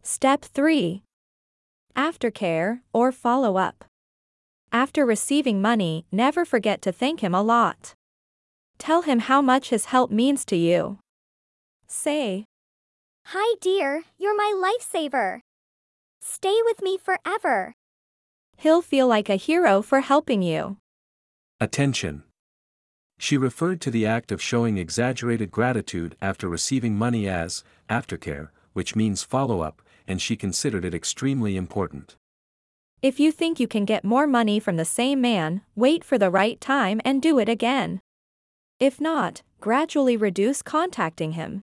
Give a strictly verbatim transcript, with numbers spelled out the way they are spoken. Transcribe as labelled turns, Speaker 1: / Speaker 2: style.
Speaker 1: Step three. Aftercare, or follow-up. After receiving money, never forget to thank him a lot. Tell him how much his help means to you. Say,
Speaker 2: "Hi dear, you're my lifesaver. Stay with me forever."
Speaker 1: He'll feel like a hero for helping you.
Speaker 3: Attention! She referred to the act of showing exaggerated gratitude after receiving money as aftercare, which means follow-up, and she considered it extremely important.
Speaker 1: If you think you can get more money from the same man, wait for the right time and do it again. If not, gradually reduce contacting him.